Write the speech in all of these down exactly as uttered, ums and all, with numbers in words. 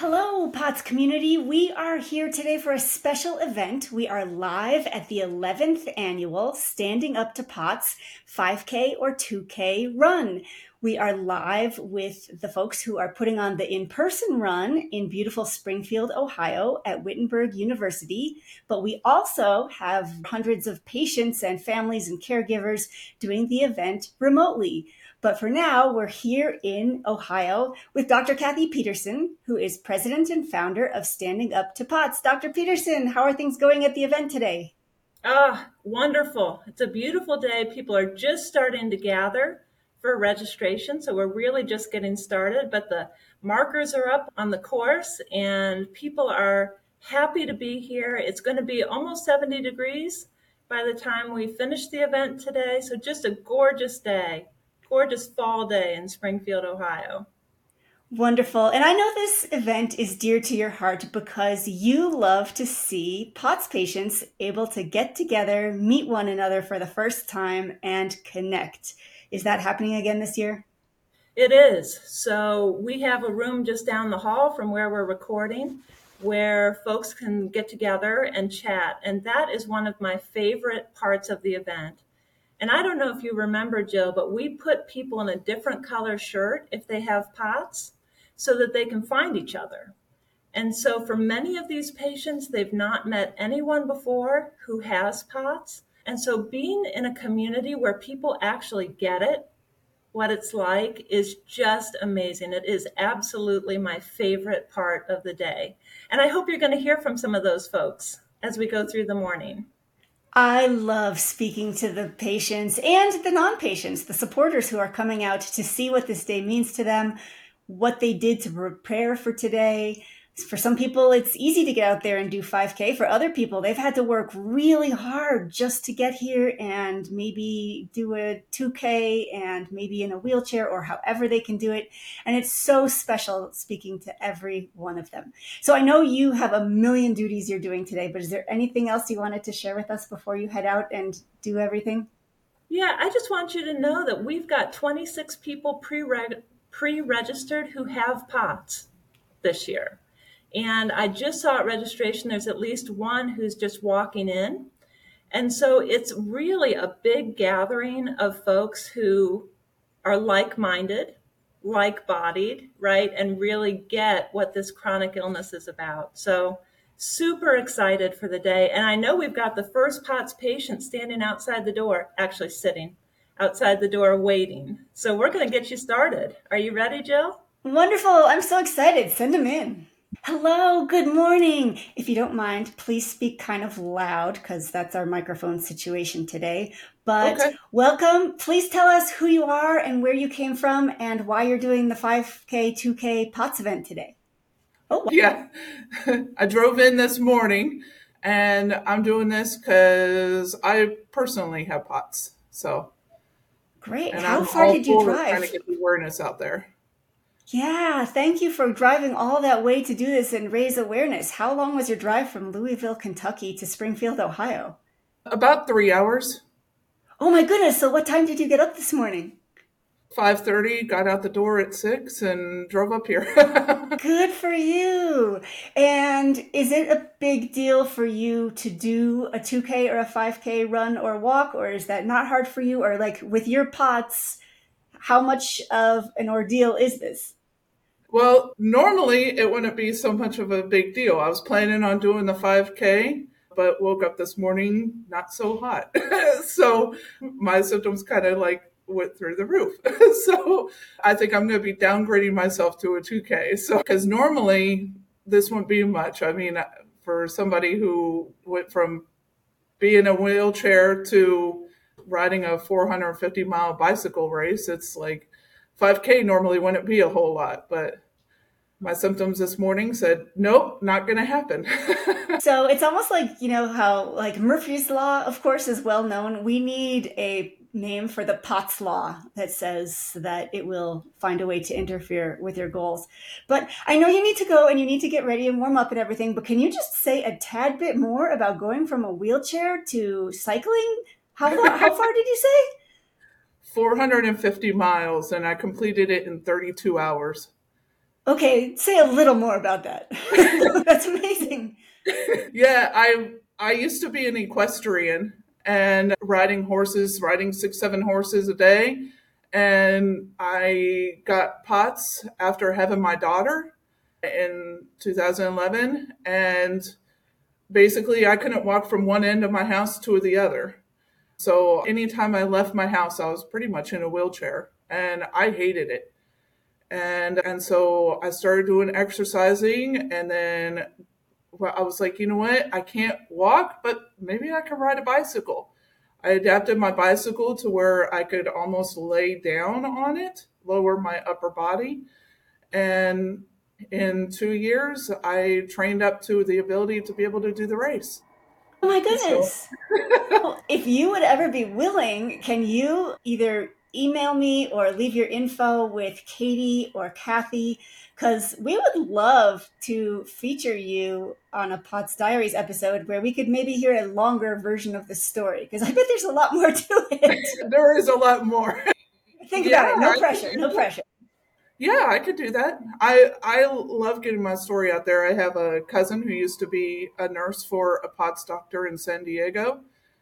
Hello, POTS community. We are here today for a special event. We are live at the eleventh annual Standing Up to POTS five K or two K run. We are live with the folks who are putting on the in-person run in beautiful Springfield, Ohio at Wittenberg University. But we also have hundreds of patients and families and caregivers doing the event remotely. But for now, we're here in Ohio with Doctor Kathy Peterson, who is president and founder of Standing Up to POTS. Doctor Peterson, how are things going at the event today? Ah, wonderful. It's a beautiful day. People are just starting to gather for registration. So we're really just getting started, but the markers are up on the course and people are happy to be here. It's going to be almost seventy degrees by the time we finish the event today. So just a gorgeous day, gorgeous fall day in Springfield, Ohio. Wonderful. And I know this event is dear to your heart because you love to see POTS patients able to get together, meet one another for the first time, and connect. Is that happening again this year? It is. So we have a room just down the hall from where we're recording where folks can get together and chat. And that is one of my favorite parts of the event. And I don't know if you remember, Jill, but we put people in a different color shirt if they have POTS so that they can find each other. And so for many of these patients, they've not met anyone before who has POTS. And so being in a community where people actually get it, what it's like, is just amazing. It is absolutely my favorite part of the day. And I hope you're going to hear from some of those folks as we go through the morning. I love speaking to the patients and the non-patients, the supporters who are coming out to see what this day means to them, what they did to prepare for today. For some people, it's easy to get out there and do five K. For other people, they've had to work really hard just to get here and maybe do a two K and maybe in a wheelchair or however they can do it. And it's so special speaking to every one of them. So I know you have a million duties you're doing today, but is there anything else you wanted to share with us before you head out and do everything? Yeah, I just want you to know that we've got twenty-six people pre-reg- pre-registered who have POTS this year. And I just saw at registration, there's at least one who's just walking in. And so it's really a big gathering of folks who are like-minded, like-bodied, right? And really get what this chronic illness is about. So super excited for the day. And I know we've got the first POTS patient standing outside the door, actually sitting outside the door waiting. So we're going to get you started. Are you ready, Jill? Wonderful. I'm so excited. Send them in. Hello, good morning. If you don't mind, please speak kind of loud because that's our microphone situation today. But Okay. welcome. Please tell us who you are and where you came from and why you're doing the five K, two K POTS event today. Oh, yeah. I drove in this morning and I'm doing this because I personally have POTS. So, great. and How I'm far all did you for trying to drive? get the awareness out there. Yeah, thank you for driving all that way to do this and raise awareness. How long was your drive from Louisville, Kentucky to Springfield, Ohio? About three hours. Oh my goodness. So what time did you get up this morning? five thirty, got out the door at six and drove up here. Good for you. And is it a big deal for you to do a two K or a five K run or walk, or is that not hard for you? Or like with your POTS, how much of an ordeal is this? Well, normally it wouldn't be so much of a big deal. I was planning on doing the five K, but woke up this morning not so hot. So my symptoms kind of like went through the roof. So I think I'm going to be downgrading myself to a two K. So, because normally this wouldn't be much. I mean, for somebody who went from being in a wheelchair to riding a four hundred fifty mile bicycle race, it's like five K normally wouldn't be a whole lot, but my symptoms this morning said, nope, not going to happen. So it's almost like, you know, how like Murphy's Law, of course, is well known. We need a name for the POTS law that says that it will find a way to interfere with your goals. But I know you need to go and you need to get ready and warm up and everything, but can you just say a tad bit more about going from a wheelchair to cycling? How far, how far did you say? four hundred fifty miles, and I completed it in thirty-two hours. Okay, say a little more about that. That's amazing. Yeah, I I used to be an equestrian and riding horses, riding six, seven horses a day. And I got POTS after having my daughter in two thousand eleven. And basically, I couldn't walk from one end of my house to the other. So anytime I left my house, I was pretty much in a wheelchair and I hated it. And and so I started doing exercising, and then well, I was like, you know what? I can't walk, but maybe I can ride a bicycle. I adapted my bicycle to where I could almost lay down on it, lower my upper body. And in two years, I trained up to the ability to be able to do the race. Oh my So, goodness. Well, if you would ever be willing, can you either email me or leave your info with Katie or Kathy? Because we would love to feature you on a Potts Diaries episode where we could maybe hear a longer version of the story. Because I bet there's a lot more to it. there is a lot more. Think Yeah, about it. No I pressure. No pressure. Yeah, I could do that. I I love getting my story out there. I have a cousin who used to be a nurse for a POTS doctor in San Diego,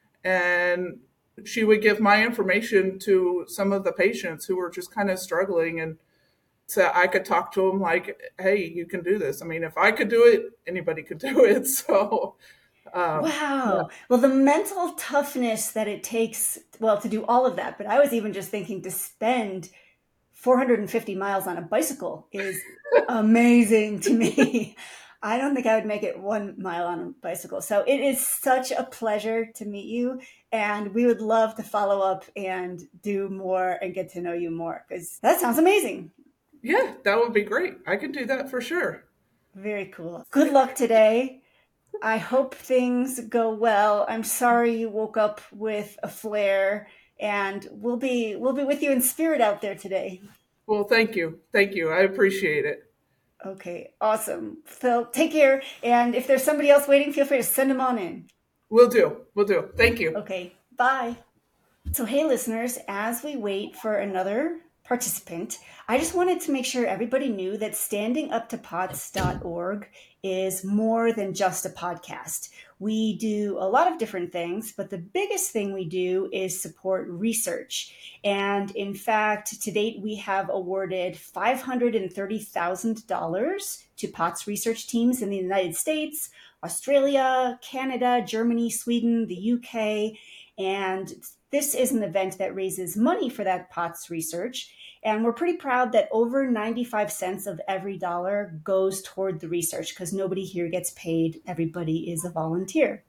and she would give my information to some of the patients who were just kind of struggling, and so I could talk to them like, "Hey, you can do this." I mean, if I could do it, anybody could do it. So, um, yeah, Wow. Well, the mental toughness that it takes, well, to do all of that. But I was even just thinking to spend four hundred fifty miles on a bicycle is amazing to me. I don't think I would make it one mile on a bicycle. So it is such a pleasure to meet you. And we would love to follow up and do more and get to know you more because that sounds amazing. yeah, that would be great. I could do that for sure. Very cool. Good luck today. I hope things go well. I'm sorry you woke up with a flare, and we'll be we'll be with you in spirit out there today. Well, thank you, thank you. I appreciate it. Okay, awesome. So take care, and if there's somebody else waiting, feel free to send them on in. We'll do. We'll do. Thank you. Okay, bye. So hey listeners, as we wait for another participant, I just wanted to make sure everybody knew that standing up to pots dot org is more than just a podcast. We do a lot of different things, but the biggest thing we do is support research. And in fact, to date, we have awarded five hundred thirty thousand dollars to POTS research teams in the United States, Australia, Canada, Germany, Sweden, the U K, and this is an event that raises money for that POTS research. And we're pretty proud that over ninety-five cents of every dollar goes toward the research because nobody here gets paid. Everybody is a volunteer.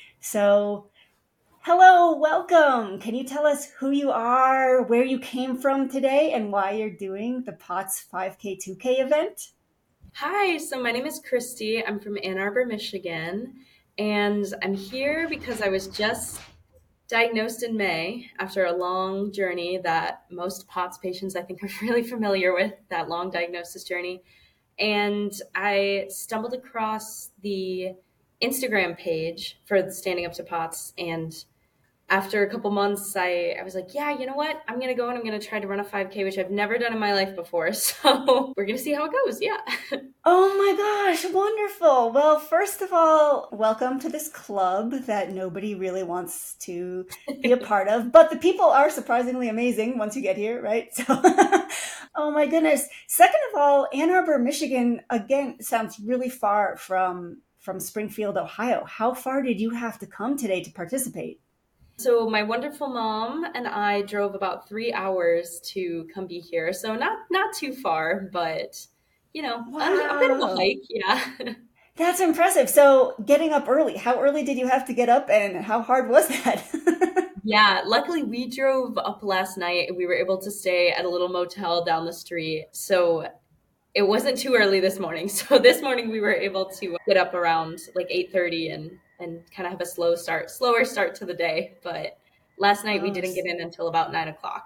So, hello, welcome. Can you tell us who you are, where you came from today, and why you're doing the POTS five K two K event? Hi, so my name is Christy. I'm from Ann Arbor, Michigan, and I'm here because I was just diagnosed in May after a long journey that most POTS patients I think are really familiar with, that long diagnosis journey. And I stumbled across the Instagram page for the Standing Up to POTS, and after a couple months, I, I was like, yeah, you know what? I'm going to go and I'm going to try to run a five K, which I've never done in my life before. So we're going to see how it goes. Yeah. Oh my gosh, wonderful. Well, first of all, welcome to this club that nobody really wants to be a part of, but the people are surprisingly amazing once you get here, right? So, oh my goodness. Second of all, Ann Arbor, Michigan, again, sounds really far from, from Springfield, Ohio. How far did you have to come today to participate? So my wonderful mom and I drove about three hours to come be here. So not not too far, but, you know, Wow. a, a bit of a hike. Yeah. That's impressive. So getting up early, how early did you have to get up and how hard was that? Yeah, luckily we drove up last night and we were able to stay at a little motel down the street. So it wasn't too early this morning. So this morning we were able to get up around like eight thirty and and kind of have a slow start, slower start to the day. But last night we didn't get in until about nine o'clock.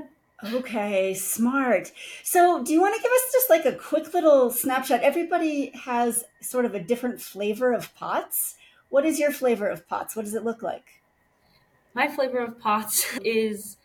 Okay, smart. So do you want to give us just like a quick little snapshot? Everybody has sort of a different flavor of POTS. What is your flavor of POTS? What does it look like? My flavor of POTS is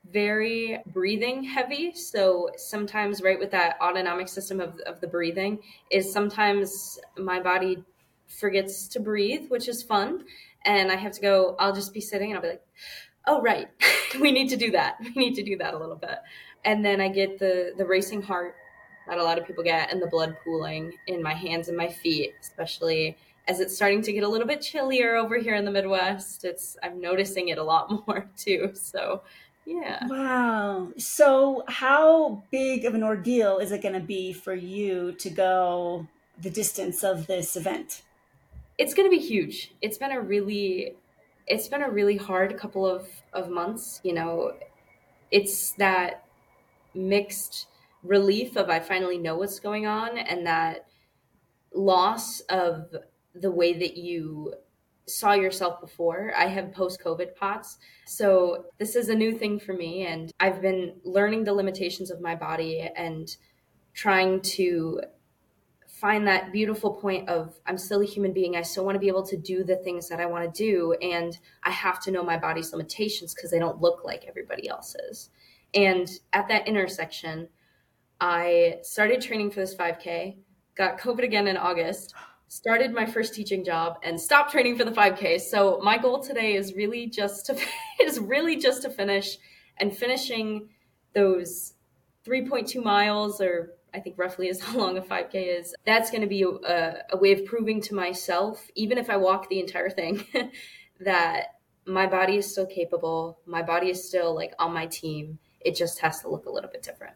very breathing heavy. So sometimes right with that autonomic system of, of the breathing is sometimes my body forgets to breathe, which is fun. And I have to go, I'll just be sitting and I'll be like, oh, right. we need to do that. We need to do that a little bit. And then I get the, the racing heart that a lot of people get and the blood pooling in my hands and my feet, especially as it's starting to get a little bit chillier over here in the Midwest. It's, I'm noticing it a lot more too. So yeah. Wow. So how big of an ordeal is it going to be for you to go the distance of this event? It's going to be huge. It's been a really, it's been a really hard couple of, of months. You know, it's that mixed relief of I finally know what's going on and that loss of the way that you saw yourself before. I have post-COVID POTS. So this is a new thing for me. And I've been learning the limitations of my body and trying to find that beautiful point of I'm still a human being. I still want to be able to do the things that I want to do. And I have to know my body's limitations because they don't look like everybody else's. And at that intersection, I started training for this five K, got COVID again in August, started my first teaching job and stopped training for the five K. So my goal today is really just to is really just to finish and finishing those three point two miles, or I think roughly is how long a five K is. That's going to be a, a way of proving to myself, even if I walk the entire thing, that my body is still capable. My body is still like on my team. It just has to look a little bit different.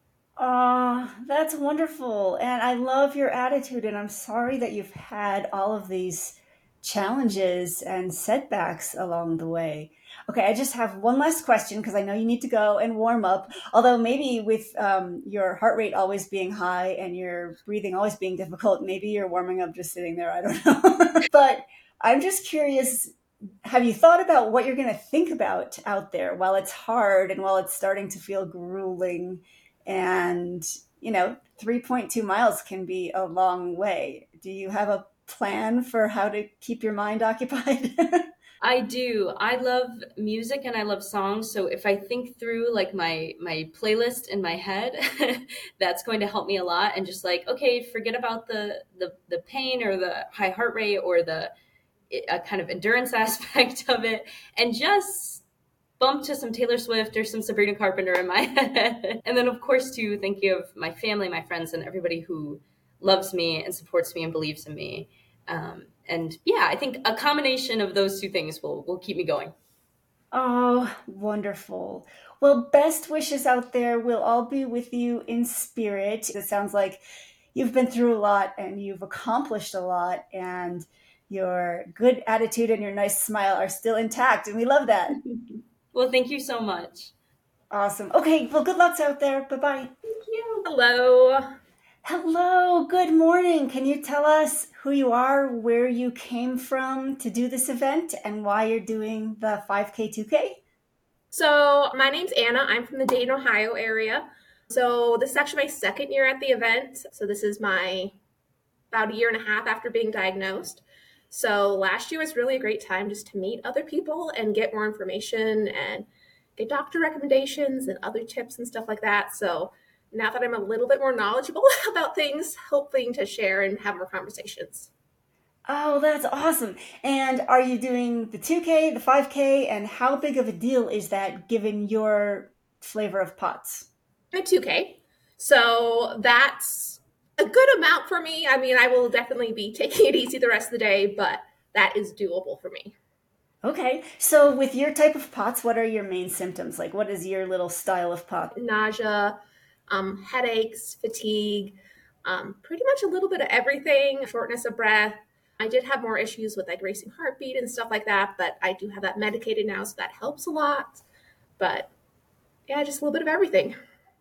Oh, that's wonderful. And I love your attitude. And I'm sorry that you've had all of these challenges and setbacks along the way. Okay, I just have one last question because I know you need to go and warm up. Although maybe with um, your heart rate always being high and your breathing always being difficult, maybe you're warming up just sitting there. I don't know. But I'm just curious, have you thought about what you're going to think about out there while it's hard and while it's starting to feel grueling? And, you know, three point two miles can be a long way. Do you have a plan for how to keep your mind occupied? I do. I love music and I love songs. So if I think through like my my playlist in my head, that's going to help me a lot. And just like, okay, forget about the the, the pain or the high heart rate or the uh, kind of endurance aspect of it, and just bump to some Taylor Swift or some Sabrina Carpenter in my head. And then, of course, too, thinking of my family, my friends, and everybody who loves me and supports me and believes in me. Um, and yeah, I think a combination of those two things will, will keep me going. Oh, wonderful. Well, best wishes out there. We'll all be with you in spirit. It sounds like you've been through a lot and you've accomplished a lot, and your good attitude and your nice smile are still intact. And we love that. Well, thank you so much. Awesome. Okay, well, good luck out there. Bye-bye. Thank you. Hello. Hello, good morning. Can you tell us who you are, where you came from to do this event, and why you're doing the five K, two K? So my name's Anna. I'm from the Dayton, Ohio area. So this is actually my second year at the event. So this is my about a year and a half after being diagnosed. So last year was really a great time just to meet other people and get more information and get doctor recommendations and other tips and stuff like that. So now that I'm a little bit more knowledgeable about things, hoping to share and have more conversations. Oh, that's awesome. And are you doing the two K, the five K, and how big of a deal is that given your flavor of POTS? I'm two K. So that's a good amount for me. I mean, I will definitely be taking it easy the rest of the day, but that is doable for me. Okay. So with your type of POTS, what are your main symptoms? Like, what is your little style of POTS? Nausea, um, headaches, fatigue, um, pretty much a little bit of everything, shortness of breath. I did have more issues with like racing heartbeat and stuff like that, but I do have that medicated now, so that helps a lot. But yeah, just a little bit of everything.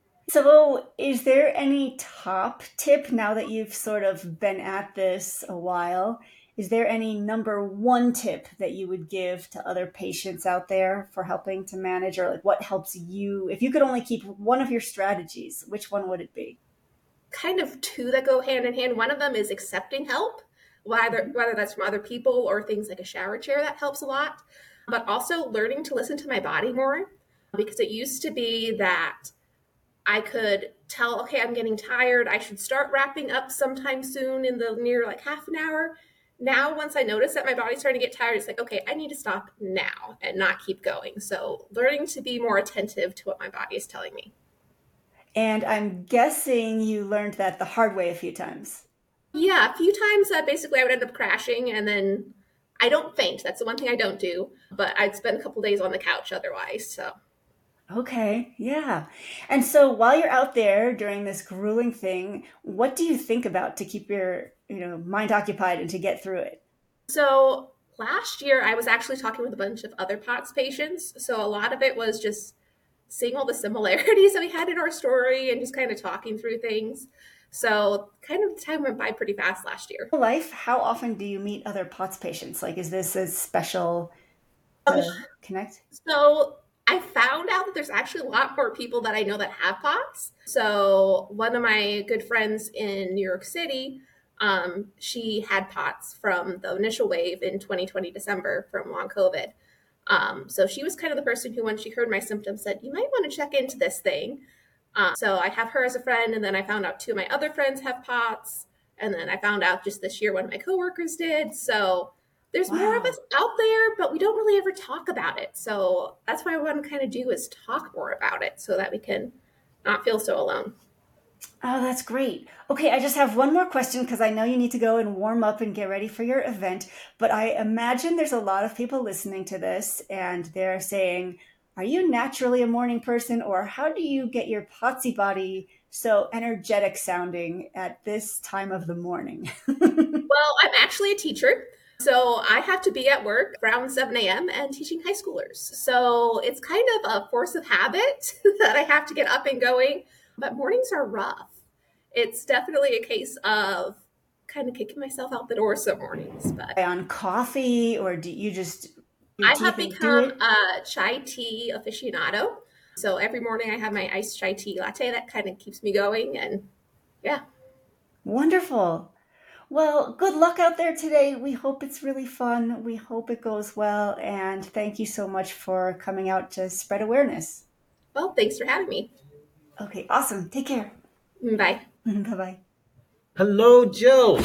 So is there any top tip now that you've sort of been at this a while? Is there any number one tip that you would give to other patients out there for helping to manage, or like what helps you? If you could only keep one of your strategies, which one would it be? Kind of two that go hand in hand. One of them is accepting help, whether, whether that's from other people or things like a shower chair, that helps a lot. But also learning to listen to my body more. because it used to be that I could tell, okay, I'm getting tired. I should start wrapping up sometime soon in the near like half an hour. Now, once I notice that my body's starting to get tired, it's like, okay, I need to stop now and not keep going. So learning to be more attentive to what my body is telling me. And I'm guessing you learned that the hard way a few times. Yeah, a few times that basically I would end up crashing, and then I don't faint. That's the one thing I don't do, but I'd spend a couple days on the couch otherwise. So Okay, yeah. And so while you're out there during this grueling thing, what do you think about to keep your, you know, mind occupied and to get through it? So last year I was actually talking with a bunch of other POTS patients. So a lot of it was just seeing all the similarities that we had in our story and just kind of talking through things. So kind of the time went by pretty fast last year. Life, how often do you meet other POTS patients? Like, is this a special uh, connect? So I found out that there's actually a lot more people that I know that have POTS. So one of my good friends in New York City, um, she had POTS from the initial wave in twenty twenty December from long COVID. Um, so she was kind of the person who, when she heard my symptoms, said, you might want to check into this thing. Uh, so I have her as a friend, and then I found out two of my other friends have POTS, and then I found out just this year one of my coworkers did. So there's wow. more of us out there, but we don't really ever talk about it. So that's what I want to kind of do, is talk more about it so that we can not feel so alone. Oh, that's great. Okay, I just have one more question because I know you need to go and warm up and get ready for your event. But I imagine there's a lot of people listening to this and they're saying, are you naturally a morning person, or how do you get your potsy body so energetic sounding at this time of the morning? Well, I'm actually a teacher. So I have to be at work around seven a.m. and teaching high schoolers. So it's kind of a force of habit that I have to get up and going. But mornings are rough. It's definitely a case of kind of kicking myself out the door some mornings. But on coffee, or do you just... I have become a chai tea aficionado. So every morning I have my iced chai tea latte that kind of keeps me going. And yeah. Wonderful. Well, good luck out there today. We hope it's really fun. We hope it goes well. And thank you so much for coming out to spread awareness. Well, thanks for having me. Okay, awesome. Take care. Bye. Bye-bye. Hello, Jill.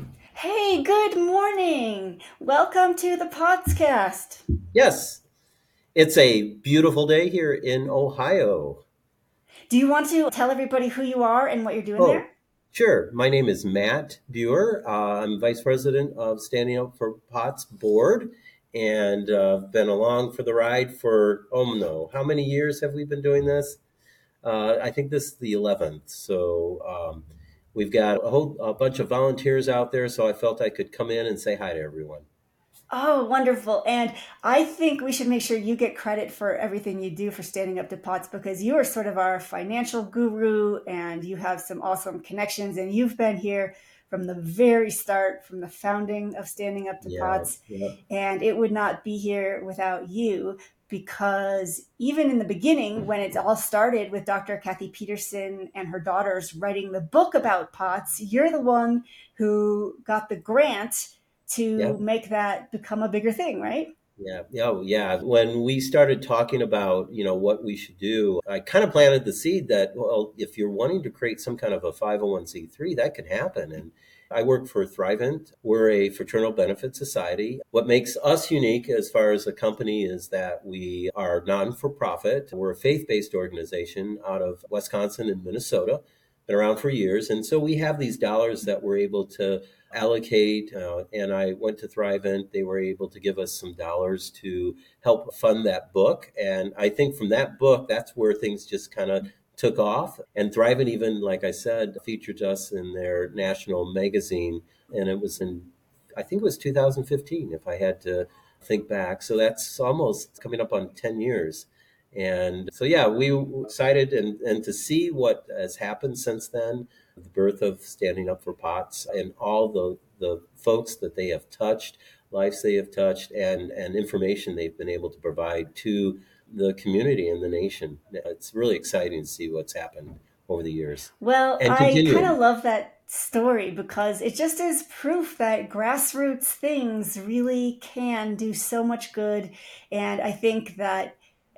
Hey, good morning. Welcome to the Potscast. Yes, it's a beautiful day here in Ohio. Do you want to tell everybody who you are and what you're doing oh, there? Sure. My name is Matt Buer. Uh, I'm Vice President of Standing Up for POTS Board, and uh, been along for the ride for, oh no, how many years have we been doing this? Uh, I think this is the eleventh. So um, we've got a whole a bunch of volunteers out there, so I felt I could come in and say hi to everyone. Oh, wonderful. And I think we should make sure you get credit for everything you do for Standing Up to POTS, because you are sort of our financial guru and you have some awesome connections, and you've been here from the very start, from the founding of Standing Up to Yeah, POTS. yeah. And it would not be here without you, because even in the beginning, when it all started with Doctor Kathy Peterson and her daughters writing the book about POTS, you're the one who got the grant to Yeah. make that become a bigger thing, right? Yeah, yeah, oh, yeah. When we started talking about, you know, what we should do, I kind of planted the seed that, well, if you're wanting to create some kind of a five oh one c three, that could happen. And I work for Thrivent. We're a fraternal benefit society. What makes us unique as far as a company is that we are non-for-profit. We're a faith-based organization out of Wisconsin and Minnesota, been around for years. And so we have these dollars that we're able to allocate. Uh, and I went to Thrivent. They were able to give us some dollars to help fund that book. And I think from that book, that's where things just kind of took off. And Thrivent even, like I said, featured us in their national magazine. And it was in, I think it was two thousand fifteen, if I had to think back. So that's almost coming up on ten years. And so, yeah, we were excited and, and to see what has happened since then, the birth of Standing Up for POTS and all the, the folks that they have touched, lives they have touched, and, and information they've been able to provide to the community and the nation. It's really exciting to see what's happened over the years. Well, And I continuing. kind of love that story because it just is proof that grassroots things really can do so much good. And I think that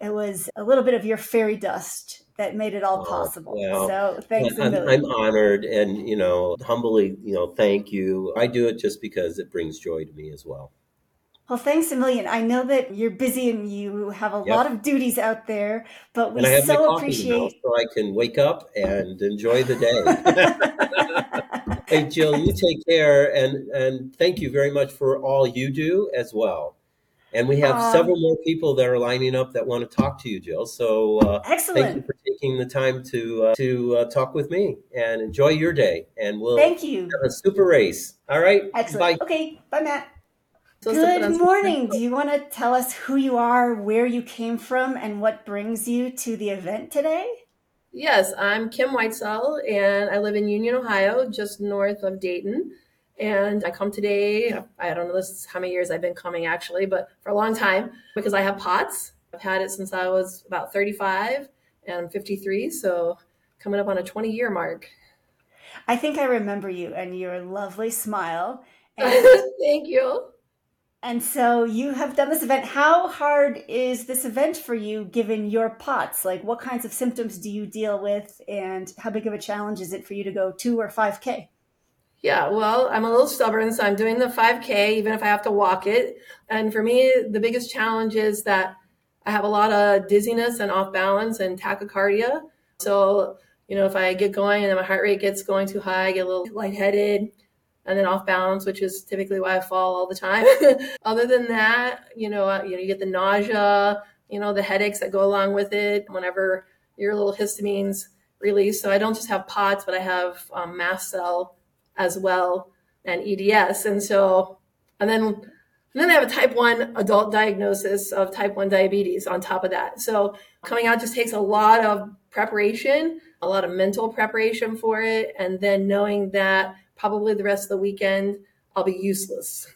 it was a little bit of your fairy dust that made it all Oh, possible. well, So thanks a I'm, million. I'm honored and, you know, humbly, you know, thank you. I do it just because it brings joy to me as well. Well, thanks a million. I know that you're busy and you have a lot Yep. of duties out there, but we And I have my so coffee now, appreciate. so I can wake up and enjoy the day. Hey, Jill, you take care, and, and thank you very much for all you do as well. And we have Aw, several more people that are lining up that want to talk to you, Jill. So uh, thank you excellent. for taking the time to uh, to uh, talk with me, and enjoy your day. And we'll Thank you. have a super race. All right, Excellent. bye. Okay, bye, Matt. Supposed to put Good on some. morning. Do you want to tell us who you are, where you came from, and what brings you to the event today? Yes, I'm Kim Whitesell, and I live in Union, Ohio, just north of Dayton. And I come today, I don't know this is how many years I've been coming actually, but for a long time because I have POTS. I've had it since I was about thirty-five and I'm fifty-three, so coming up on a twenty year mark. I think I remember you and your lovely smile. And Thank you. and so you have done this event. How hard is this event for you given your POTS? Like what kinds of symptoms do you deal with and how big of a challenge is it for you to go two or five K? Yeah, well, I'm a little stubborn, so I'm doing the five K, even if I have to walk it. And for me, the biggest challenge is that I have a lot of dizziness and off balance and tachycardia. So, you know, if I get going and then my heart rate gets going too high, I get a little lightheaded and then off balance, which is typically why I fall all the time. Other than that, you know, uh, you know, you get the nausea, you know, the headaches that go along with it whenever your little histamines release. So I don't just have POTS, but I have um, mast cell as well and E D S. And so, and then, and then I have a type one adult diagnosis of type one diabetes on top of that. So coming out just takes a lot of preparation, a lot of mental preparation for it. And then knowing that probably the rest of the weekend, I'll be useless.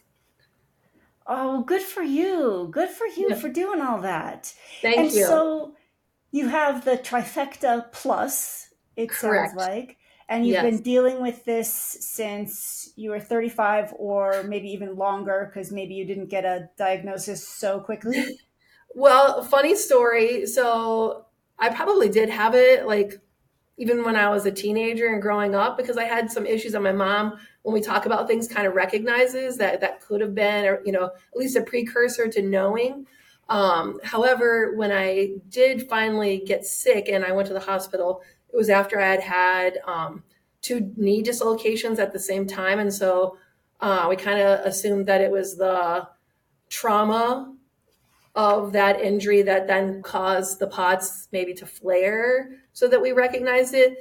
Oh, good for you. Good for you Yeah. for doing all that. Thank and you. so you have the trifecta plus, it Correct. sounds like. And you've Yes. been dealing with this since you were thirty-five or maybe even longer because maybe you didn't get a diagnosis so quickly. Well, funny story. So I probably did have it like even when I was a teenager and growing up because I had some issues that my mom, when we talk about things, kind of recognizes that that could have been, or, you know, at least a precursor to knowing. Um, however, when I did finally get sick and I went to the hospital, it was after I had had um, two knee dislocations at the same time. And so uh, we kind of assumed that it was the trauma of that injury that then caused the POTS maybe to flare so that we recognized it.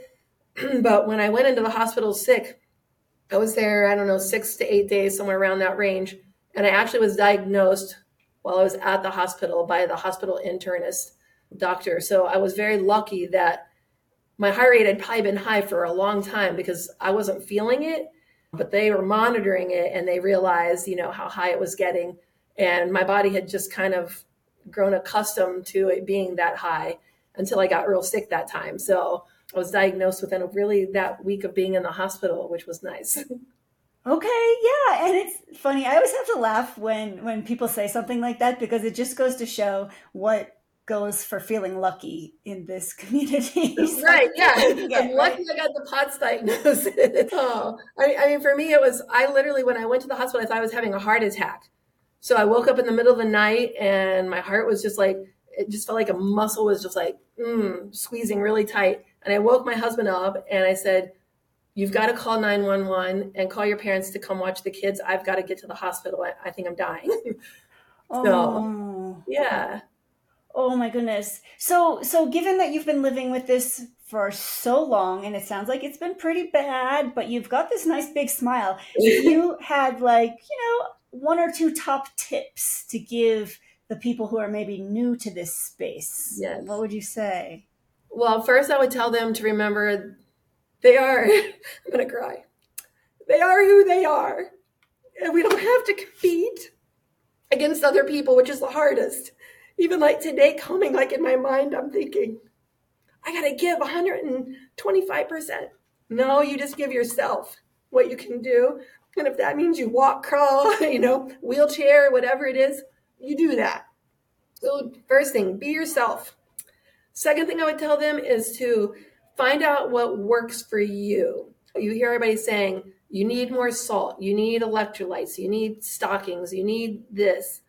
But when I went into the hospital sick, I was there, I don't know, six to eight days, somewhere around that range. And I actually was diagnosed while I was at the hospital by the hospital internist doctor. So I was very lucky that my heart rate had probably been high for a long time because I wasn't feeling it, but they were monitoring it and they realized, you know, how high it was getting. And my body had just kind of grown accustomed to it being that high until I got real sick that time. So I was diagnosed within a really that week of being in the hospital, which was nice. Okay, yeah, and it's funny. I always have to laugh when when people say something like that because it just goes to show what goes for feeling lucky in this community. So Right, yeah. you get, I'm lucky right? I got the POTS diagnosis. Oh, I, I mean, for me, it was, I literally, when I went to the hospital, I thought I was having a heart attack. So I woke up in the middle of the night and my heart was just like, it just felt like a muscle was just like mm, squeezing really tight. And I woke my husband up and I said, you've got to call nine one one and call your parents to come watch the kids. I've got to get to the hospital. I, I think I'm dying. So, Oh, yeah. oh my goodness. So, so given that you've been living with this for so long, and it sounds like it's been pretty bad, but you've got this nice big smile. If you had like, you know, one or two top tips to give the people who are maybe new to this space, Yes. what would you say? Well, first I would tell them to remember they are, I'm going to cry. They are who they are. And we don't have to compete against other people, which is the hardest. Even like today coming, like in my mind, I'm thinking, I got to give one hundred twenty-five percent. No, you just give yourself what you can do. And if that means you walk, crawl, you know, wheelchair, whatever it is, you do that. So first thing, be yourself. Second thing I would tell them is to find out what works for you. You hear everybody saying, you need more salt, you need electrolytes, you need stockings, you need this.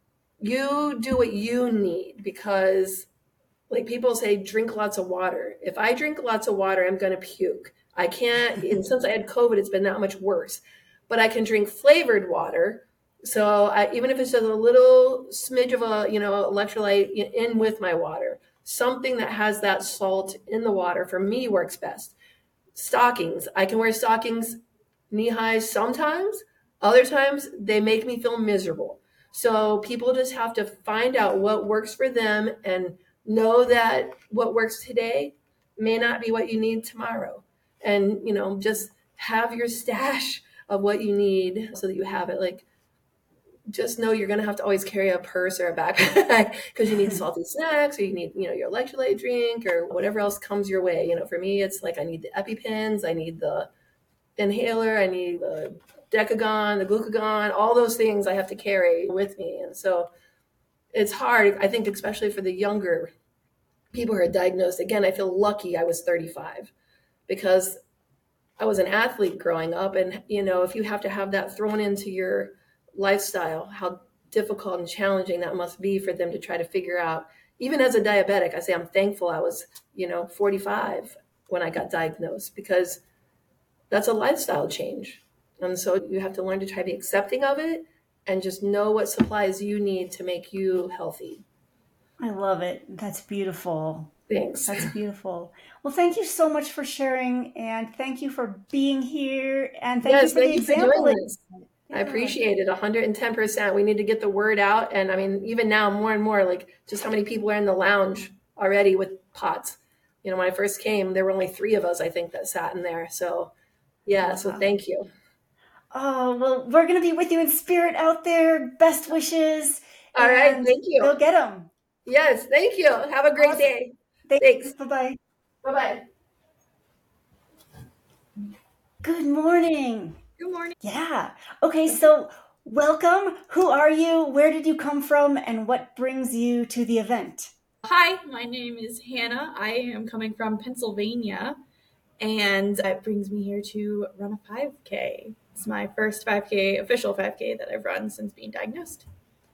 You do what you need, because like people say, drink lots of water. If I drink lots of water, I'm going to puke. I can't, and since I had COVID, it's been that much worse. But I can drink flavored water. So I, even if it's just a little smidge of a, you know, electrolyte in with my water, something that has that salt in the water for me works best. Stockings. I can wear stockings knee highs sometimes. Other times they make me feel miserable. So people just have to find out what works for them and know that what works today may not be what you need tomorrow. And, you know, just have your stash of what you need so that you have it. Like, just know you're going to have to always carry a purse or a backpack because you need salty snacks, or you need, you know, your electrolyte drink or whatever else comes your way. You know, for me, it's like I need the EpiPens, I need the inhaler, I need the Decagon, the glucagon, all those things I have to carry with me. And so it's hard, I think, especially for the younger people who are diagnosed. Again, I feel lucky I was thirty-five because I was an athlete growing up. And, you know, if you have to have that thrown into your lifestyle, how difficult and challenging that must be for them to try to figure out. Even as a diabetic, I say I'm thankful I was, you know, forty-five when I got diagnosed, because that's a lifestyle change. And so you have to learn to try to be accepting of it and just know what supplies you need to make you healthy. I love it. That's beautiful. Thanks. That's beautiful. Well, thank you so much for sharing, and thank you for being here, and thank yes, you for thank the you example. For doing this. Yeah. I appreciate it one hundred ten percent. We need to get the word out. And I mean, even now, more and more, like just how many people are in the lounge already with pots. You know, when I first came, there were only three of us, I think, that sat in there. So yeah, wow. So thank you. Oh, well, we're going to be with you in spirit out there. Best wishes. All right. Thank you. Go get them. Yes. Thank you. Have a great awesome. day. Thanks. Bye-bye. Bye-bye. Good morning. Good morning. Yeah. Okay, so welcome. Who are you? Where did you come from? And what brings you to the event? Hi, my name is Hannah. I am coming from Pennsylvania, and it brings me here to run a five K. It's my first five K, official five K that I've run since being diagnosed.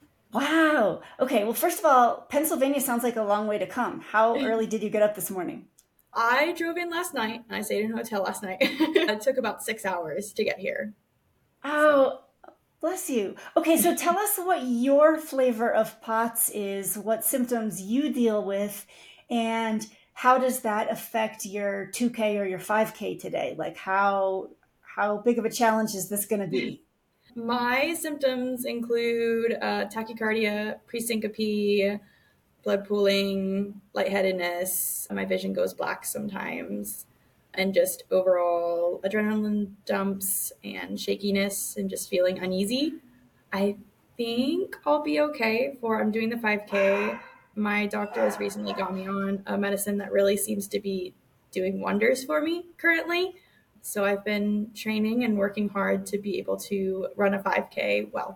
Wow. Okay, well, first of all, Pennsylvania sounds like a long way to come. How early did you get up this morning? I drove in last night, and I stayed in a hotel last night. It took about six hours to get here. Oh, so. Bless you. Okay, so tell us what your flavor of POTS is, what symptoms you deal with, and how does that affect your two K or your five K today? Like how how big of a challenge is this going to be? My symptoms include uh, tachycardia, presyncope, blood pooling, lightheadedness. My vision goes black sometimes, and just overall adrenaline dumps and shakiness and just feeling uneasy. I think I'll be okay for I'm doing the five K. My doctor has recently got me on a medicine that really seems to be doing wonders for me currently. So I've been training and working hard to be able to run a five K well.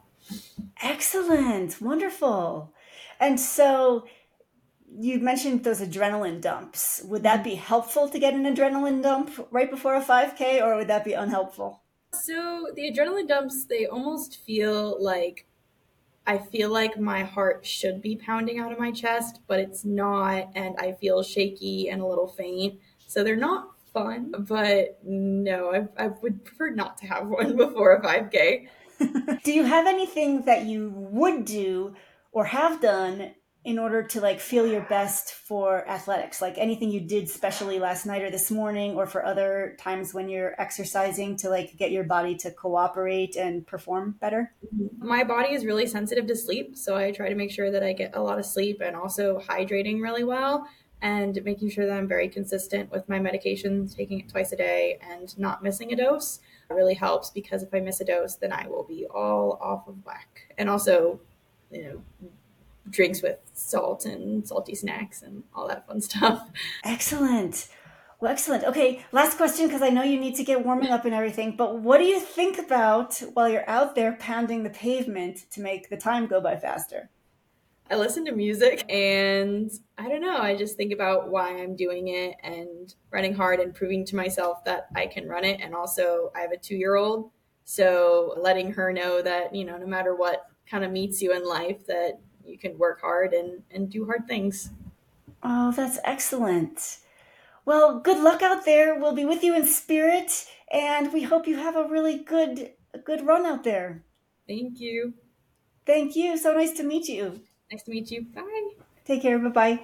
Excellent. Wonderful. And so you mentioned those adrenaline dumps. Would that be helpful to get an adrenaline dump right before a five K, or would that be unhelpful? So the adrenaline dumps, they almost feel like, I feel like my heart should be pounding out of my chest, but it's not, and I feel shaky and a little faint. So they're not fun, but no, I, I would prefer not to have one before a five K. Do you have anything that you would do or have done in order to like feel your best for athletics? Like anything you did specially last night or this morning, or for other times when you're exercising to like get your body to cooperate and perform better? My body is really sensitive to sleep, so I try to make sure that I get a lot of sleep and also hydrating really well, and making sure that I'm very consistent with my medications, taking it twice a day and not missing a dose really helps, because if I miss a dose, then I will be all off of whack. And also, you know, drinks with salt and salty snacks and all that fun stuff. Excellent. Well, excellent. Okay, last question, because I know you need to get warming up and everything, but what do you think about while you're out there pounding the pavement to make the time go by faster? I listen to music and I don't know, I just think about why I'm doing it and running hard and proving to myself that I can run it. And also I have a two-year-old, so letting her know that, you know, no matter what kind of meets you in life, that you can work hard and, and do hard things. Oh, that's excellent. Well, good luck out there. We'll be with you in spirit, and we hope you have a really good a good run out there. Thank you. Thank you. So nice to meet you. Nice to meet you. Bye. Take care. Bye-bye.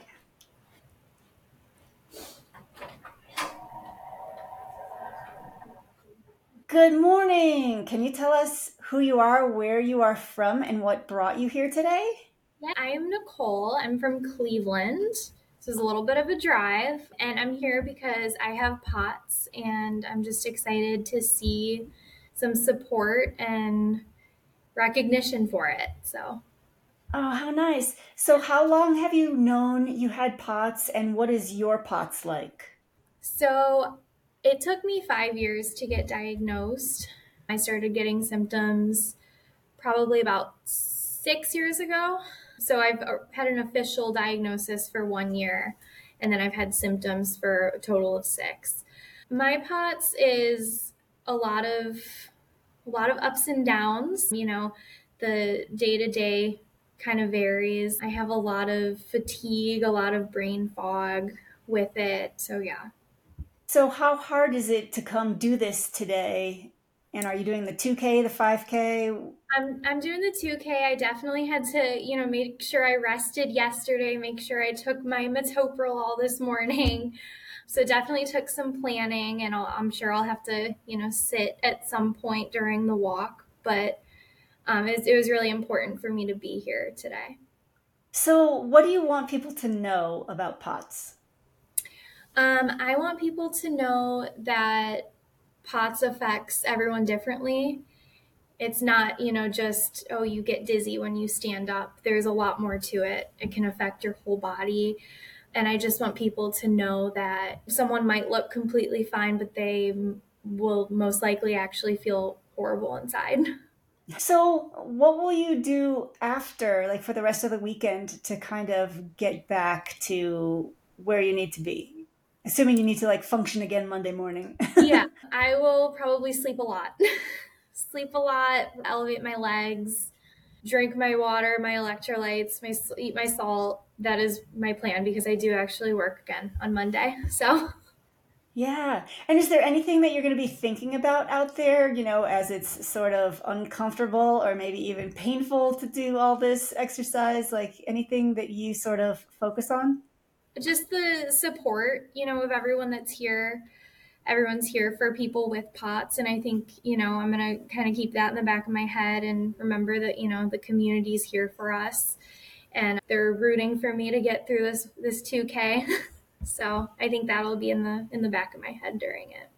Good morning. Can you tell us who you are, where you are from, and what brought you here today? Yeah, I am Nicole. I'm from Cleveland. This is a little bit of a drive, and I'm here because I have POTS, and I'm just excited to see some support and recognition for it. So, Oh, how nice. So how long have you known you had POTS, and what is your POTS like? so it took me five years to get diagnosed. I started getting symptoms probably about six years ago. So I've had an official diagnosis for one year, and then I've had symptoms for a total of six. My POTS is a lot of a lot of ups and downs. You know, the day-to-day kind of varies. I have a lot of fatigue, a lot of brain fog with it. So yeah. So how hard is it to come do this today? And are you doing the two K, the five K? I'm I'm doing the two K. I definitely had to, you know, make sure I rested yesterday, make sure I took my metoprolol this morning. So definitely took some planning, and I'll, I'm sure I'll have to, you know, sit at some point during the walk. But um, it, it was really important for me to be here today. So what do you want people to know about POTS? Um, I want people to know that POTS affects everyone differently. It's not, you know, just, oh, you get dizzy when you stand up. There's a lot more to it. It can affect your whole body. And I just want people to know that someone might look completely fine, but they will most likely actually feel horrible inside. So what will you do after, like for the rest of the weekend, to kind of get back to where you need to be? Assuming you need to like function again Monday morning. Yeah, I will probably sleep a lot. Sleep a lot, elevate my legs, drink my water, my electrolytes, my eat my salt. That is my plan, because I do actually work again on Monday. So yeah. And is there anything that you're going to be thinking about out there, you know, as it's sort of uncomfortable or maybe even painful to do all this exercise? Like anything that you sort of focus on? just the support, you know, of everyone that's here. Everyone's here for people with POTS. And I think, you know, I'm going to kind of keep that in the back of my head and remember that, you know, the community's here for us and they're rooting for me to get through this, this two K. So I think that'll be in the, in the back of my head during it.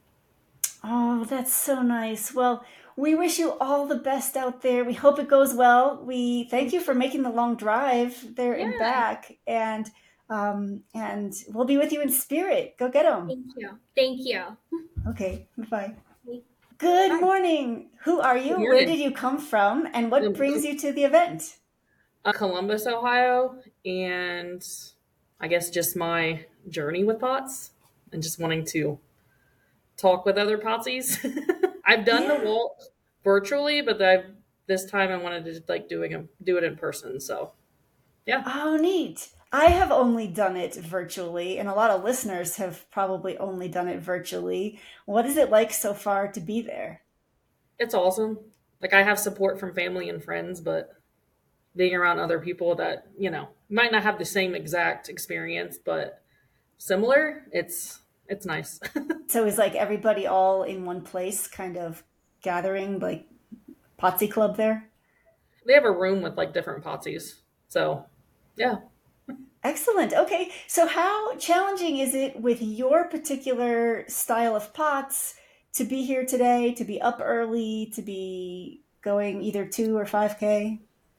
Oh, that's so nice. Well, we wish you all the best out there. We hope it goes well. We thank you for making the long drive there Yeah. and back. And um, and we'll be with you in spirit. Go get them. Thank you. Thank you. Okay, bye. Good morning. Who are you? Good Where morning. did you come from? And what Um, brings you to the event? uh, Columbus, Ohio, and I guess just my journey with POTS and just wanting to talk with other POTSies. I've done Yeah. the walk virtually, but I've this time I wanted to like doing them do it in person. So yeah, Oh, neat. I have only done it virtually, and a lot of listeners have probably only done it virtually. What is it like so far to be there? it's awesome. Like I have support from family and friends, but being around other people that you know might not have the same exact experience, but similar, it's it's nice. So is like everybody all in one place, kind of gathering, like Potsy Club there? They have a room with like different POTSies, so yeah. Excellent. Okay. So how challenging is it with your particular style of POTS to be here today, to be up early, to be going either two or five K?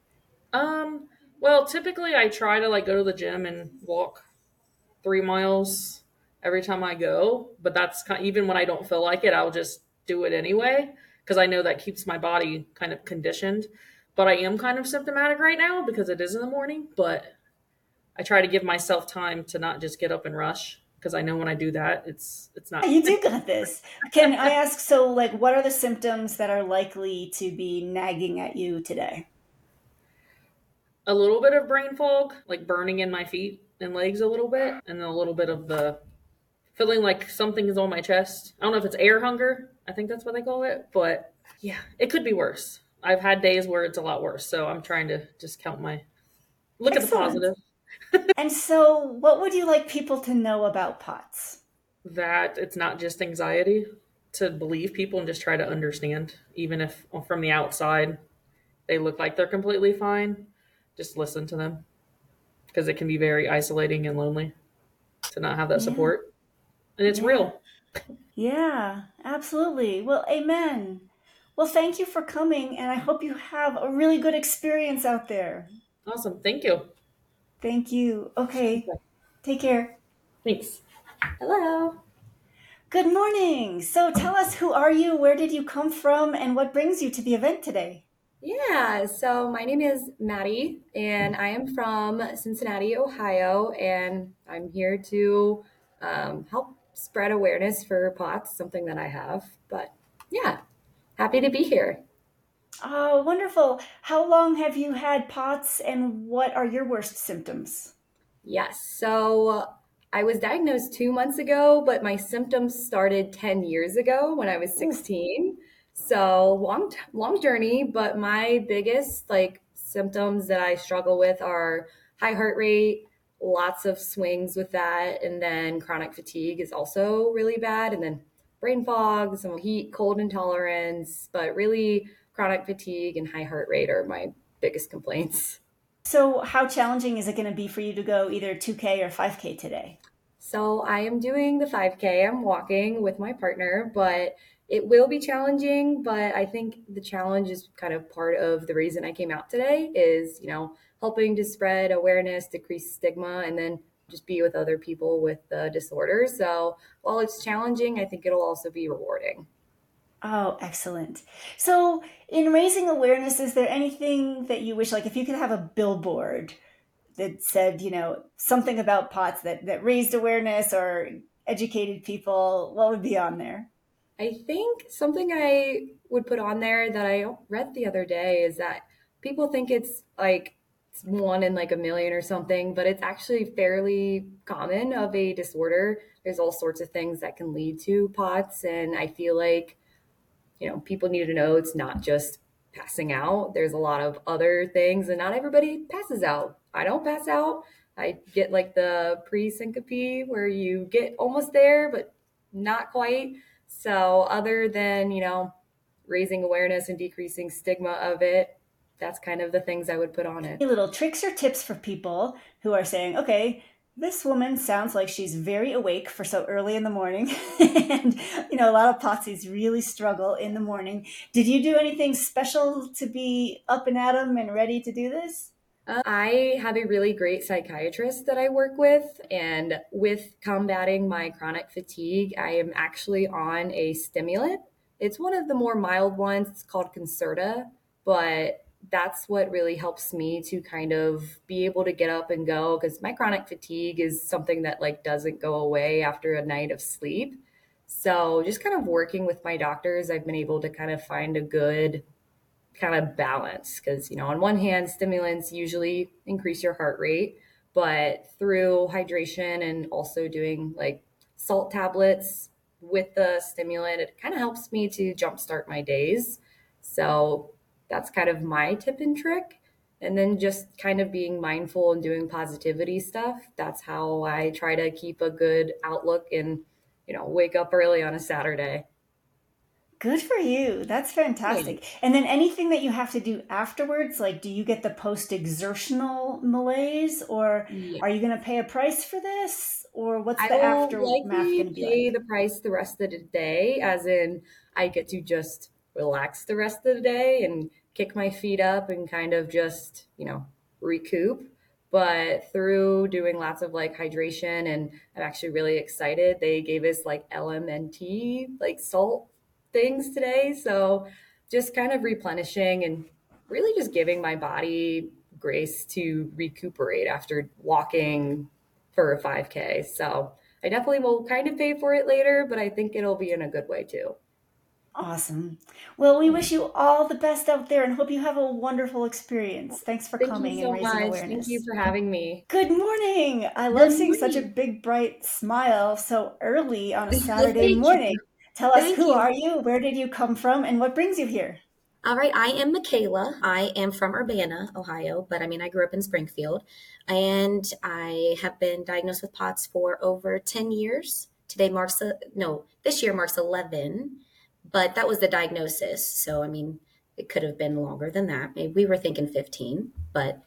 Um, well, typically I try to like go to the gym and walk three miles every time I go, but that's kind even when I don't feel like it, I'll just do it anyway because I know that keeps my body kind of conditioned. but I am kind of symptomatic right now because it is in the morning. But I try to give myself time to not just get up and rush, because I know when I do that, it's it's not. You do got this. Can I ask, so like, what are the symptoms that are likely to be nagging at you today? A little bit of brain fog, like burning in my feet and legs a little bit, and then a little bit of the feeling like something is on my chest. I don't know if it's air hunger. I think that's what they call it. But yeah, it could be worse. I've had days where it's a lot worse. So I'm trying to just count my, look Excellent. at the positive. And so what would you like people to know about POTS? That it's not just anxiety, to believe people and just try to understand, even if from the outside they look like they're completely fine. Just listen to them, because it can be very isolating and lonely to not have that Yeah. support. And it's Yeah. real. Yeah, absolutely. Well, amen. Well, thank you for coming, and I hope you have a really good experience out there. Awesome. Thank you. Thank you. Okay. Take care. Thanks. Hello. Good morning. So tell us, who are you? Where did you come from? And what brings you to the event today? Yeah, so my name is Maddie, and I am from Cincinnati, Ohio, and I'm here to um, help spread awareness for POTS, something that I have. But yeah, happy to be here. Oh, wonderful. How long have you had POTS, and what are your worst symptoms? Yes, so I was diagnosed two months ago, but my symptoms started ten years ago when I was sixteen. So long, long journey, but my biggest like symptoms that I struggle with are high heart rate, lots of swings with that, and then chronic fatigue is also really bad, and then brain fog, some heat, cold intolerance, but really chronic fatigue and high heart rate are my biggest complaints. So how challenging is it going to be for you to go either two K or five K today? So I am doing the five K. I'm walking with my partner, but it will be challenging. But I think the challenge is kind of part of the reason I came out today is, you know, helping to spread awareness, decrease stigma, and then just be with other people with the disorder. So while it's challenging, I think it'll also be rewarding. Oh, excellent. So in raising awareness, is there anything that you wish, like if you could have a billboard that said, you know, something about POTS that, that raised awareness or educated people, what would be on there? I think something I would put on there that I read the other day is that people think it's like one in like a million or something, but it's actually fairly common of a disorder. There's all sorts of things that can lead to POTS, and I feel like, you know, people need to know it's not just passing out. There's a lot of other things, and not everybody passes out. I don't pass out. I get like the pre-syncope where you get almost there, but not quite. So other than, you know, raising awareness and decreasing stigma of it, that's kind of the things I would put on it. Any little tricks or tips for people who are saying, okay, this woman sounds like she's very awake for so early in the morning. And, you know, a lot of POTSies really struggle in the morning. Did you do anything special to be up and at 'em and ready to do this? Uh, I have a really great psychiatrist that I work with, and with combating my chronic fatigue, I am actually on a stimulant. It's one of the more mild ones. It's called Concerta, but that's what really helps me to kind of be able to get up and go, because my chronic fatigue is something that like doesn't go away after a night of sleep. So just kind of working with my doctors, I've been able to kind of find a good kind of balance, because, you know, on one hand, stimulants usually increase your heart rate, but through hydration and also doing like salt tablets with the stimulant, it kind of helps me to jumpstart my days. So that's kind of my tip and trick. And then just kind of being mindful and doing positivity stuff. That's how I try to keep a good outlook and, you know, wake up early on a Saturday. Good for you. That's fantastic. Thanks. And then anything that you have to do afterwards, like do you get the post-exertional malaise, or Yeah. are you going to pay a price for this? Or what's I the will aftermath likely going to be pay like? the price the rest of the day, as in I get to just relax the rest of the day and kick my feet up and kind of just, you know, recoup. But through doing lots of like hydration, and I'm actually really excited. They gave us like L M N T, like salt things today. So just kind of replenishing and really just giving my body grace to recuperate after walking for a five K. So I definitely will kind of pay for it later, but I think it'll be in a good way too. Awesome. Well, we wish you all the best out there and hope you have a wonderful experience. Thanks for Thank coming you so and raising much. awareness. Thank you for having me. Good morning. I love Good seeing such a morning. big, bright smile so early on a Thank Saturday you. morning. Tell us, Thank who you. are you? Where did you come from? And what brings you here? All right, I am Michaela. I am from Urbana, Ohio, but I mean, I grew up in Springfield, and I have been diagnosed with POTS for over ten years. Today marks, a, no, this year marks eleven, but that was the diagnosis. So, I mean, it could have been longer than that. Maybe we were thinking fifteen, but.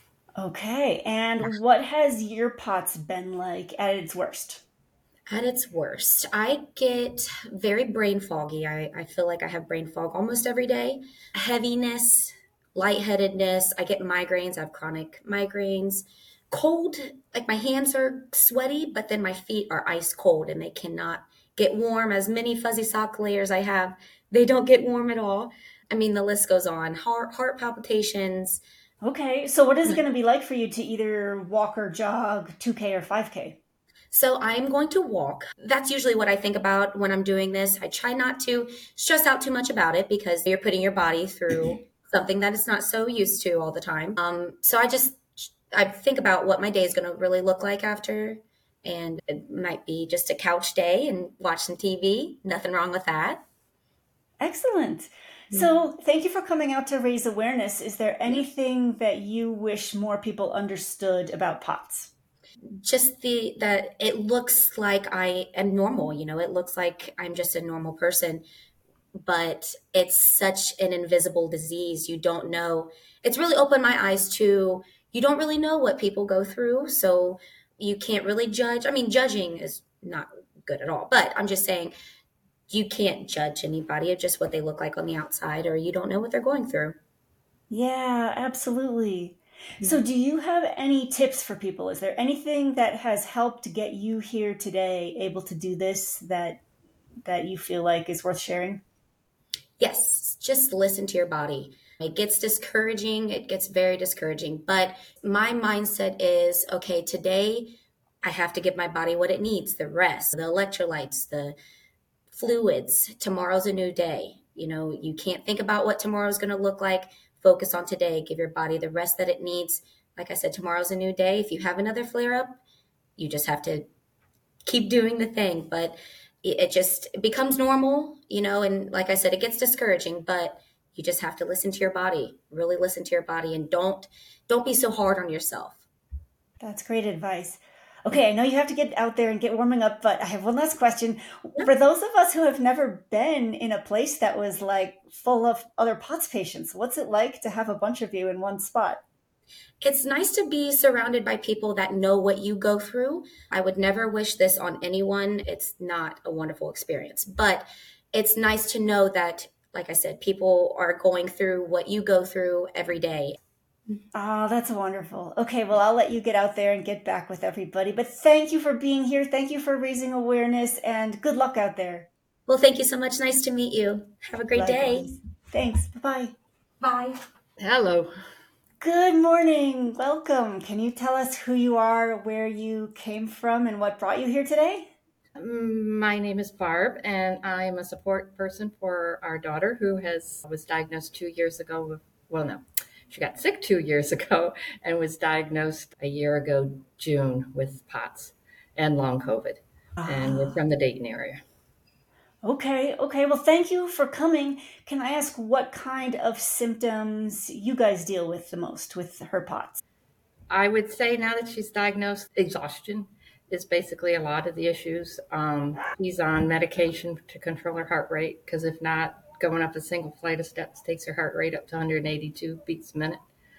Okay. And what has your POTS been like at its worst? At its worst, I get very brain foggy. I, I feel like I have brain fog almost every day. Heaviness, lightheadedness. I get migraines. I have chronic migraines. Cold, like my hands are sweaty, but then my feet are ice cold and they cannot get warm. As many fuzzy sock layers I have, they don't get warm at all. I mean, the list goes on. Heart, heart palpitations. Okay. So what is it going to be like for you to either walk or jog two K or five K? So I'm going to walk. That's usually what I think about when I'm doing this. I try not to stress out too much about it because you're putting your body through something that it's not so used to all the time. Um, so I just, I think about what my day is going to really look like after. And it might be just a couch day and watch some T V. Nothing wrong with that. Excellent. So thank you for coming out to raise awareness. Is there anything that you wish more people understood about POTS? Just the that it looks like I am normal, you know, it looks like I'm just a normal person, but it's such an invisible disease. You don't know. It's really opened my eyes to, you don't really know what people go through. So you can't really judge. I mean, judging is not good at all, but I'm just saying you can't judge anybody of just what they look like on the outside, or you don't know what they're going through. Yeah, absolutely. So do you have any tips for people? Is there anything that has helped get you here today, able to do this, that that you feel like is worth sharing? Yes, just listen to your body. It gets discouraging. It gets very discouraging. But my mindset is, okay, today I have to give my body what it needs, the rest, the electrolytes, the fluids. Tomorrow's a new day. You know, you can't think about what tomorrow's going to look like. Focus on today. Give your body the rest that it needs. Like I said, tomorrow's a new day. If you have another flare up, you just have to keep doing the thing. But it, it just it becomes normal, you know, and like I said, it gets discouraging, but you just have to listen to your body, really listen to your body, and don't don't be so hard on yourself. That's great advice. Okay, I know you have to get out there and get warming up, but I have one last question. For those of us who have never been in a place that was like full of other POTS patients, what's it like to have a bunch of you in one spot? It's nice to be surrounded by people that know what you go through. I would never wish this on anyone. It's not a wonderful experience, but it's nice to know that, like I said, people are going through what you go through every day. Oh, that's wonderful. Okay, well, I'll let you get out there and get back with everybody. But thank you for being here. Thank you for raising awareness, and good luck out there. Well, thank you so much. Nice to meet you. Have a great day. Likewise. Thanks. Bye-bye. Bye. Hello. Good morning. Welcome. Can you tell us who you are, where you came from, and what brought you here today? My name is Barb, and I'm a support person for our daughter who has was diagnosed two years ago with, well, no, she got sick two years ago and was diagnosed a year ago, June, with POTS and long COVID. And we're from the Dayton area. Okay, okay. Well, thank you for coming. Can I ask what kind of symptoms you guys deal with the most with her POTS? I would say now that she's diagnosed, exhaustion is basically a lot of the issues. Um, she's on medication to control her heart rate, because if not, going up a single flight of steps takes her heart rate up to one hundred eighty-two beats a minute.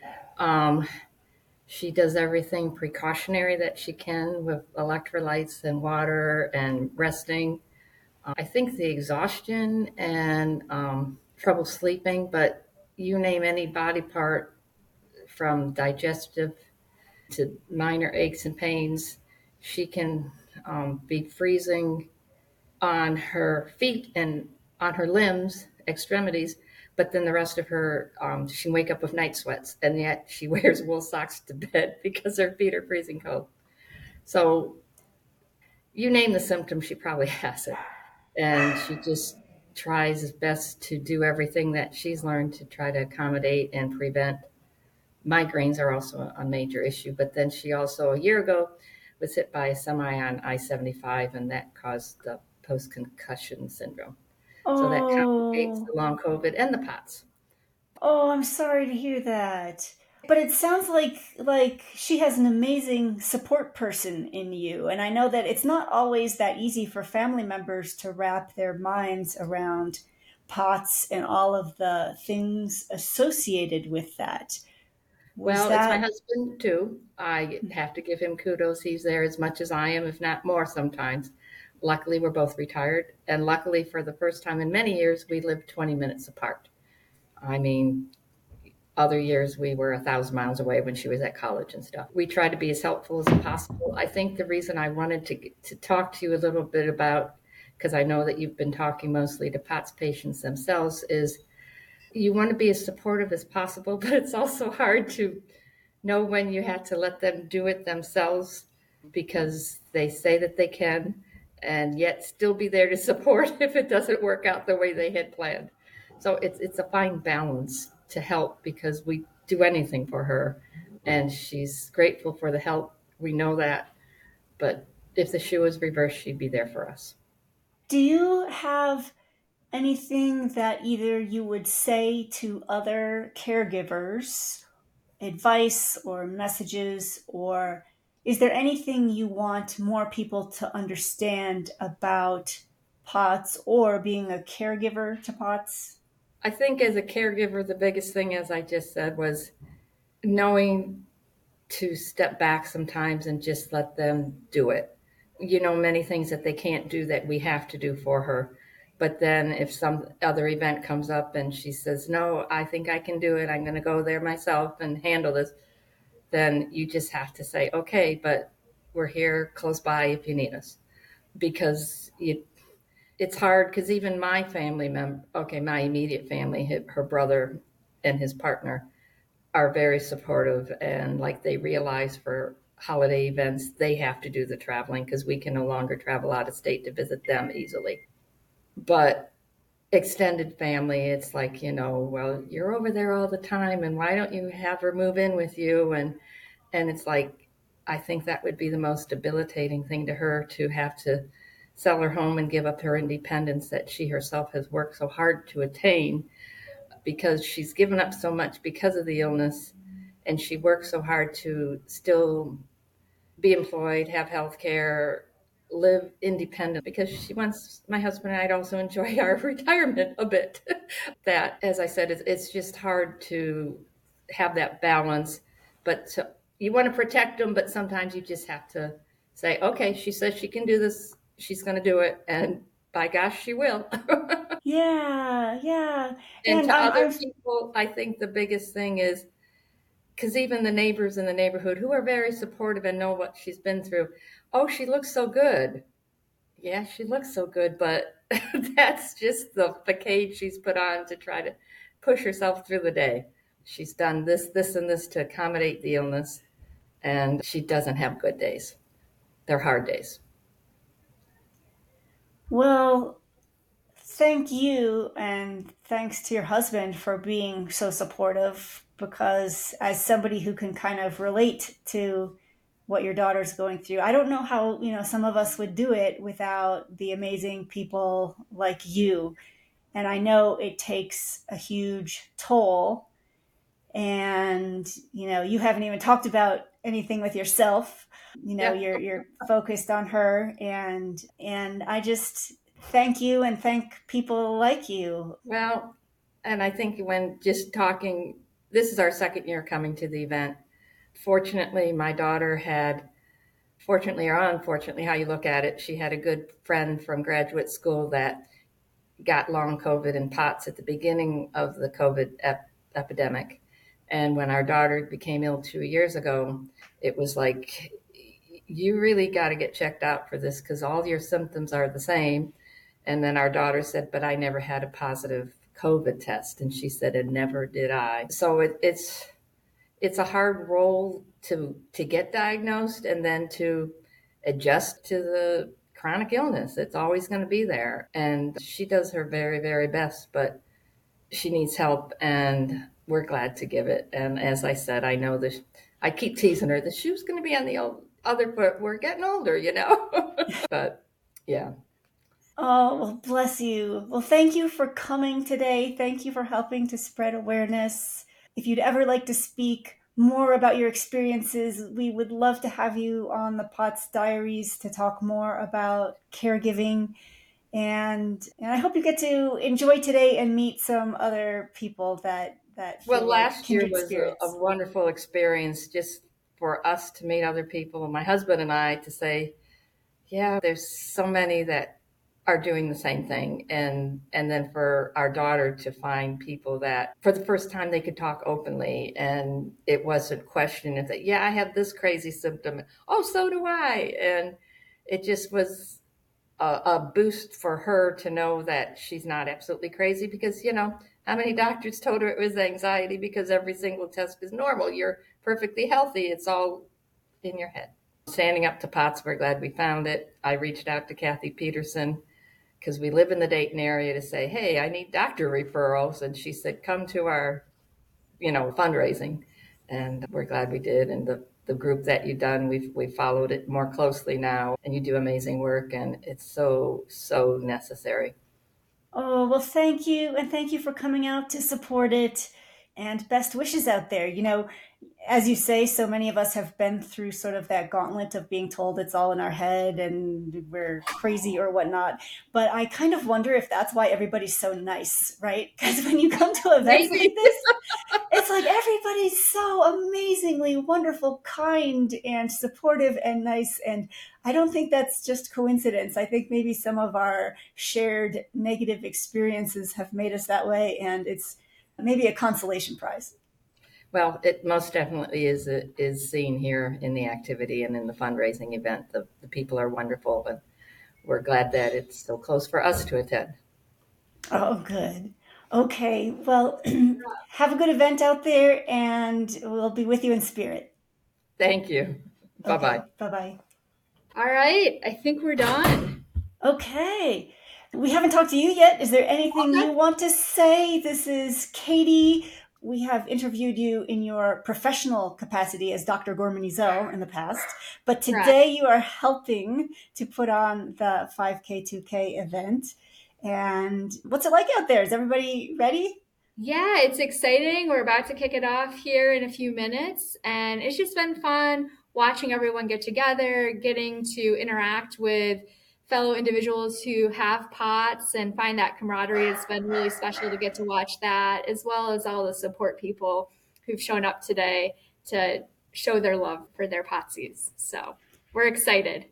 Um, she does everything precautionary that she can with electrolytes and water and resting. Uh, I think the exhaustion and um, trouble sleeping, but you name any body part from digestive to minor aches and pains, she can um, be freezing on her feet and on her limbs, extremities, But then the rest of her, um, she can wake up with night sweats, and yet she wears wool socks to bed because her feet are freezing cold. So you name the symptom, she probably has it. And she just tries as best to do everything that she's learned to try to accommodate and prevent. Migraines are also a major issue, but then she also, a year ago, was hit by a semi on I seventy-five, and that caused the post-concussion syndrome. So that complicates Oh, the long COVID and the POTS. oh, I'm sorry to hear that. But it sounds like like she has an amazing support person in you. And I know that it's not always that easy for family members to wrap their minds around POTS and all of the things associated with that. Was Well, it's my that husband too. I have to give him kudos. He's there as much as I am, if not more sometimes. Luckily, we're both retired. And luckily, for the first time in many years, we live twenty minutes apart. I mean, other years we were a thousand miles away when she was at college and stuff. We try to be as helpful as possible. I think the reason I wanted to to talk to you a little bit about, because I know that you've been talking mostly to POTS patients themselves, is you want to be as supportive as possible, but it's also hard to know when you have to let them do it themselves because they say that they can, and yet still be there to support if it doesn't work out the way they had planned. So it's it's a fine balance to help because we do anything for her and she's grateful for the help. We know that. But if the shoe was reversed, she'd be there for us. do you have anything that either you would say to other caregivers, advice or messages, or is there anything you want more people to understand about POTS or being a caregiver to POTS? I think as a caregiver, the biggest thing, as I just said, was knowing to step back sometimes and just let them do it. You know, many things that they can't do that we have to do for her. But then if some other event comes up and she says, no, I think I can do it, I'm going to go there myself and handle this, then you just have to say, okay, but we're here close by if you need us. Because you, it's hard because even my family member, okay, my immediate family, her brother and his partner are very supportive, and like they realize for holiday events, they have to do the traveling because we can no longer travel out of state to visit them easily. But extended family, it's like, you know, well, you're over there all the time and why don't you have her move in with you? And, and it's like, I think that would be the most debilitating thing to her, to have to sell her home and give up her independence that she herself has worked so hard to attain, because she's given up so much because of the illness and she works so hard to still be employed, have health care, live independent, because she wants my husband and I to also enjoy our retirement a bit. That, as I said, it's, it's just hard to have that balance, but to, you want to protect them, but sometimes you just have to say, okay, she says she can do this, she's going to do it, and by gosh, she will. Yeah, yeah. And And to I'm, other I'm people, I think the biggest thing is, because even the neighbors in the neighborhood who are very supportive and know what she's been through, oh, she looks so good. Yeah, she looks so good, but that's just the facade she's put on to try to push herself through the day. She's done this, this, and this to accommodate the illness, and she doesn't have good days. They're hard days. well, thank you, and thanks to your husband for being so supportive, because as somebody who can kind of relate to what your daughter's going through, I don't know how, you know, some of us would do it without the amazing people like you. And I know it takes a huge toll. And, you know, you haven't even talked about anything with yourself. You know, Yeah. you're you're focused on her, and and I just thank you and thank people like you. Well, and I think when just talking, this is our second year coming to the event. Fortunately, my daughter had, fortunately or unfortunately, how you look at it, she had a good friend from graduate school that got long COVID and POTS at the beginning of the COVID ep- epidemic. And when our daughter became ill two years ago, it was like, you really got to get checked out for this because all your symptoms are the same. And then our daughter said, but I never had a positive COVID test. And she said, and never did I. So it, it's, it's a hard role to, to get diagnosed and then to adjust to the chronic illness. It's always going to be there. And she does her very, very best, but she needs help, and we're glad to give it. And as I said, I know that I keep teasing her, the shoe's going to be on the old, other foot. We're getting older, you know, but yeah. Oh, well, bless you. Well, thank you for coming today. Thank you for helping to spread awareness. If you'd ever like to speak more about your experiences, we would love to have you on the POTS Diaries to talk more about caregiving. And, and I hope you get to enjoy today and meet some other people that, that well, feel last like year kindred was a, spirits. a wonderful experience just for us to meet other people, and my husband and I to say, yeah, there's so many that are doing the same thing. And, and then for our daughter to find people that for the first time they could talk openly, and it wasn't questioning that, yeah, I have this crazy symptom. Oh, so do I. And it just was a, a boost for her to know that she's not absolutely crazy, because, you know, how many doctors told her it was anxiety because every single test is normal. You're perfectly healthy. It's all in your head. Standing Up to POTS, we're glad we found it. I reached out to Kathy Peterson because we live in the Dayton area to say, hey, I need doctor referrals. And she said, come to our, you know, fundraising. And we're glad we did. And the, the group that you've done, we've, we've followed it more closely now. And you do amazing work. And it's so, so necessary. Oh, well, thank you. And thank you for coming out to support it. And best wishes out there. You know, as you say, so many of us have been through sort of that gauntlet of being told it's all in our head and we're crazy or whatnot. But I kind of wonder if that's why everybody's so nice, right? Because when you come to events like this, it's like everybody's so amazingly wonderful, kind, and supportive and nice. And I don't think that's just coincidence. I think maybe some of our shared negative experiences have made us that way. And it's maybe a consolation prize. Well, it most definitely is is seen here in the activity and in the fundraising event. The, the people are wonderful, and we're glad that it's so close for us to attend. Oh, good. Okay. Well, have a good event out there, and we'll be with you in spirit. Thank you. Bye-bye. Okay, bye-bye. All right. I think we're done. Okay. We haven't talked to you yet. Is there anything you want to say? This is Katie. We have interviewed you in your professional capacity as Doctor Gormanizel in the past, but today you are helping to put on the five K, two K event. And what's it like out there? Is everybody ready? Yeah, it's exciting. We're about to kick it off here in a few minutes, and it's just been fun watching everyone get together, getting to interact with fellow individuals who have POTS and find that camaraderie. It's been really special to get to watch that, as well as all the support people who've shown up today to show their love for their POTSies. So we're excited.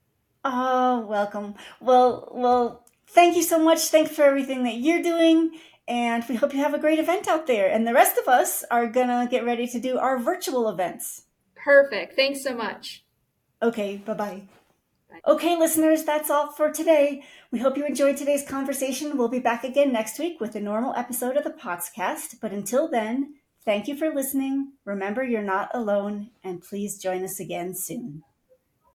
Oh, welcome. Well, well, thank you so much. Thanks for everything that you're doing. And we hope you have a great event out there. And the rest of us are going to get ready to do our virtual events. Perfect. Thanks so much. Okay, bye-bye. Okay, listeners, that's all for today. We hope you enjoyed today's conversation. We'll be back again next week with a normal episode of the POTScast. But until then, thank you for listening. Remember, you're not alone, and please join us again soon.